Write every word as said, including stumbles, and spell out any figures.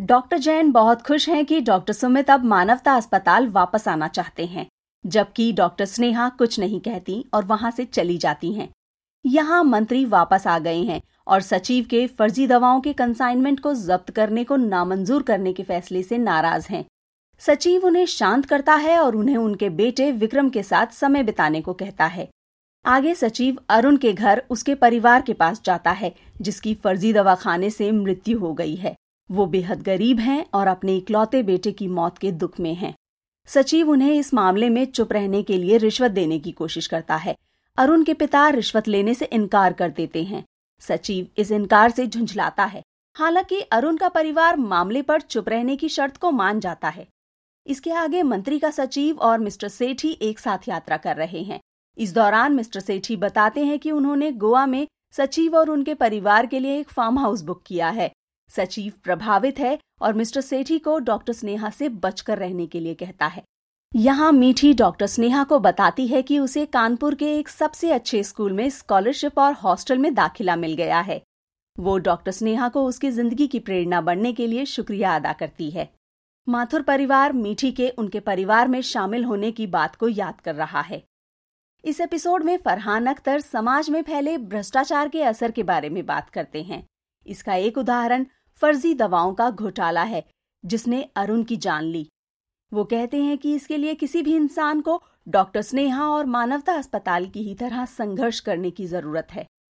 Doctor Jain बहुत खुश हैं कि डॉक्टर सुमित अब मानवता अस्पताल वापस आना चाहते हैं, जबकि डॉक्टर स्नेहा कुछ नहीं कहती और वहां से चली जाती हैं। यहाँ मंत्री वापस आ गए हैं और सचिव के फर्जी दवाओं के कंसाइनमेंट को जब्त करने को नामंजूर करने के फैसले से नाराज हैं। सचिव उन्हें शांत करता है और उन्हें उनके बेटे विक्रम के साथ समय बिताने को कहता है। आगे सचिव अरुण के घर उसके परिवार के पास जाता है, जिसकी फर्जी दवा खाने से मृत्यु हो गई है। वो बेहद गरीब हैं और अपने इकलौते बेटे की मौत के दुख में हैं। सचिव उन्हें इस मामले में चुप रहने के लिए रिश्वत देने की कोशिश करता है। अरुण के पिता रिश्वत लेने से इनकार कर देते हैं। सचिव इस इनकार से झुंझलाता है। हालांकि अरुण का परिवार मामले पर चुप रहने की शर्त को मान जाता है। इसके आगे मंत्री का सचिव और मिस्टर सेठी एक साथ यात्रा कर रहे हैं। इस दौरान मिस्टर सेठी बताते हैं कि उन्होंने गोवा में सचिव और उनके परिवार के लिए एक फार्म हाउस बुक किया है। सचिव प्रभावित है और मिस्टर सेठी को डॉक्टर स्नेहा से बचकर रहने के लिए कहता है। यहाँ मीठी डॉक्टर स्नेहा को बताती है कि उसे कानपुर के एक सबसे अच्छे स्कूल में स्कॉलरशिप और हॉस्टल में दाखिला मिल गया है। वो डॉक्टर स्नेहा को उसकी जिंदगी की प्रेरणा बनने के लिए शुक्रिया अदा करती है। माथुर परिवार मीठी के उनके परिवार में शामिल होने की बात को याद कर रहा है। इस एपिसोड में फरहान अख्तर समाज में फैले भ्रष्टाचार के असर के बारे में बात करते हैं। इसका एक उदाहरण फर्जी दवाओं का घोटाला है, जिसने अरुण की जान ली। वो कहते हैं कि इसके लिए किसी भी इंसान को डॉक्टर स्नेहा और मानवता अस्पताल की ही तरह संघर्ष करने की जरूरत है।